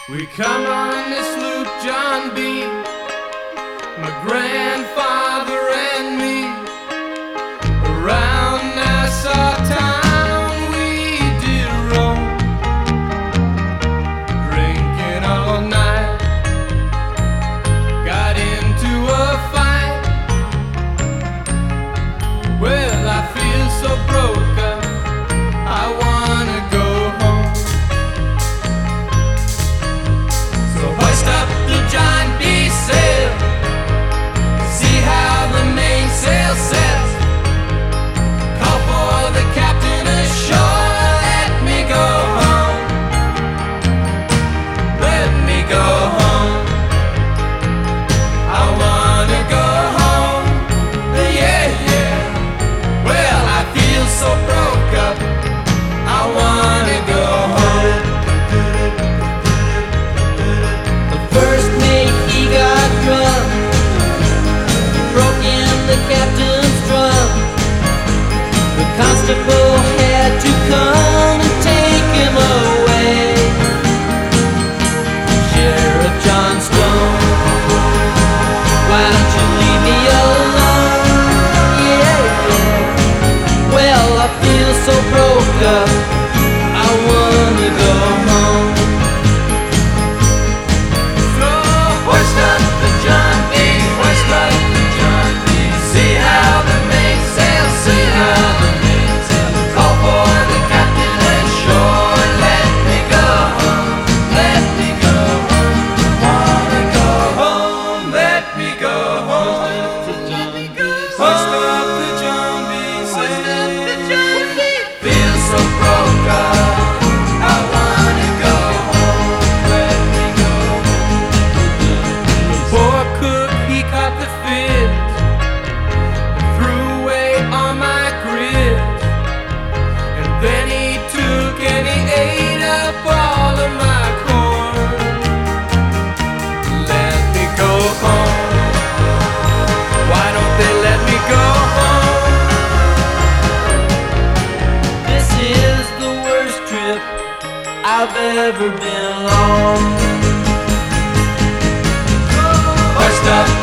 We come on this loop, John B., my grandfather and me. Around Nassau town we did roam, drinking all night. Got into a fight. Well, I feel so broke up, I wanna go home. So hoist up the John B. sail, see how the mainsail sets. Call for the captain ashore, let me go home. Let me go home. I wanna go home. Yeah, yeah. Well, I feel so broke up, I wanna go home. The first mate, he got drunk, broke in the captain's drum. The constable had to come and take him away. Sheriff John Stone, why don't you leave me alone? Yeah, yeah. Well, I feel so broke up, I wanna go home. So hoist up the John B., hoist up the John B. See how the mainsail, see how the mainsail. Call for the captain ashore, let me go home, let me go home. Wanna go home, let me go home. Hoist up the John B., hoist up the John B. Feel so broke up, I wanna go home, let me go home. The poor cook, he caught the fit, threw away all my grits, and then he took and he ate up all of my corn. Let me go home. Why don't they let me go home? This is the worst trip I've ever been on. Hoist up